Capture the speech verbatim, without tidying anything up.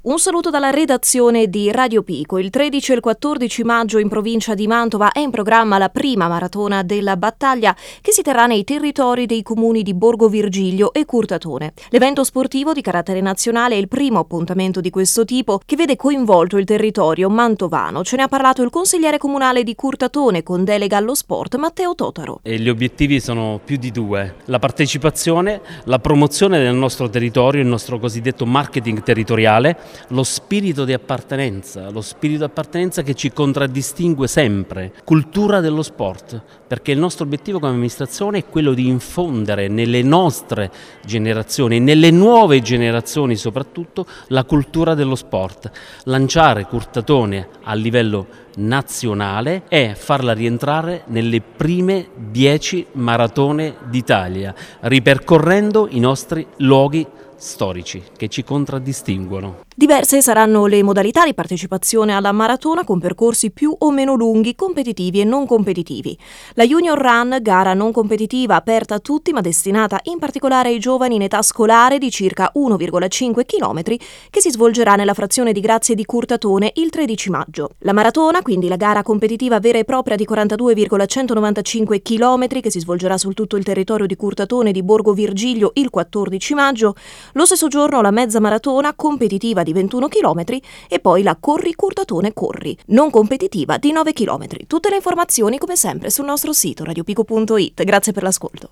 Un saluto dalla redazione di Radio Pico. Il tredici e il quattordici maggio in provincia di Mantova è in programma la prima maratona della battaglia che si terrà nei territori dei comuni di Borgo Virgilio e Curtatone. L'evento sportivo di carattere nazionale è il primo appuntamento di questo tipo che vede coinvolto il territorio mantovano. Ce ne ha parlato il consigliere comunale di Curtatone con delega allo sport Matteo Totaro. E gli obiettivi sono più di due: la partecipazione, la promozione del nostro territorio, il nostro cosiddetto marketing territoriale, lo spirito di appartenenza, lo spirito di appartenenza che ci contraddistingue sempre, cultura dello sport, perché il nostro obiettivo come amministrazione è quello di infondere nelle nostre generazioni, nelle nuove generazioni soprattutto, la cultura dello sport, lanciare Curtatone a livello nazionale e farla rientrare nelle prime dieci maratone d'Italia, ripercorrendo i nostri luoghi storici che ci contraddistinguono. Diverse saranno le modalità di partecipazione alla maratona con percorsi più o meno lunghi, competitivi e non competitivi. La Junior Run, gara non competitiva aperta a tutti ma destinata in particolare ai giovani in età scolare di circa uno virgola cinque chilometri che si svolgerà nella frazione di Grazie di Curtatone il tredici maggio. La maratona, quindi la gara competitiva vera e propria di quarantadue virgola centonovantacinque chilometri che si svolgerà su tutto il territorio di Curtatone e di Borgo Virgilio il quattordici maggio, lo stesso giorno la mezza maratona competitiva di ventuno chilometri e poi la Corri Curtatone Corri, non competitiva di nove chilometri. Tutte le informazioni come sempre sul nostro sito radiopico punto it. Grazie per l'ascolto.